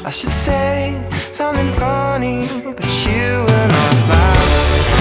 I should say something funny, but you will not laugh.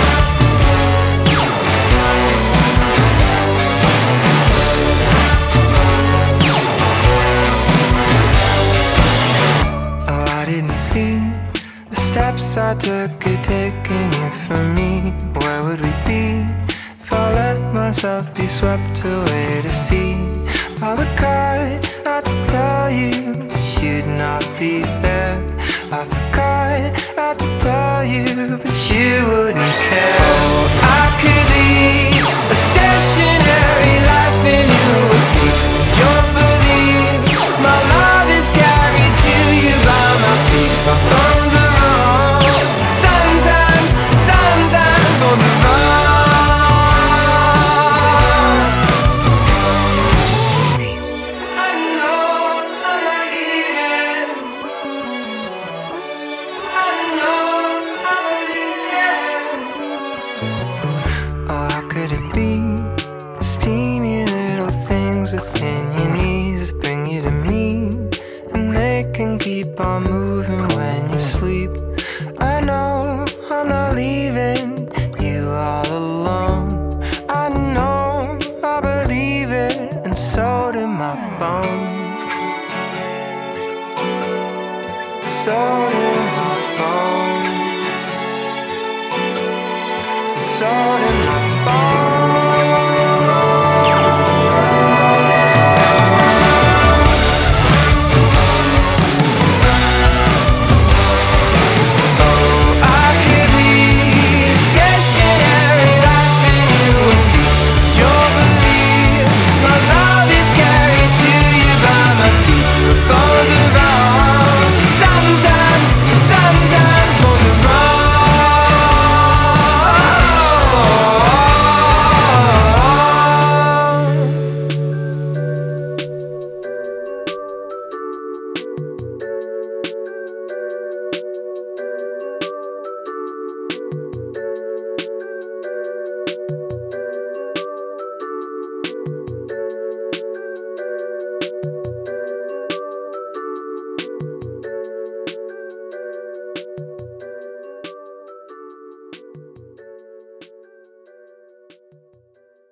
Oh, I didn't see the steps I took had taken you from me. Where would we be if I let myself be swept away to sea? I would cry not to tell you that you'd not be there. I forgot not to tell you, but you wouldn't care. Oh, I could lead a stationary life and you would see your belief. My love is carried to you by my feet. My bones are wrong. Sometimes both are wrong. I know I'm not leaving. I know I believe it. Oh, how could it be? Those teeny little things within your knees that bring you to me, and they can keep on moving when you sleep. I know I'm not leaving you all alone. I know I believe it, and so do my bones. So do my bones. So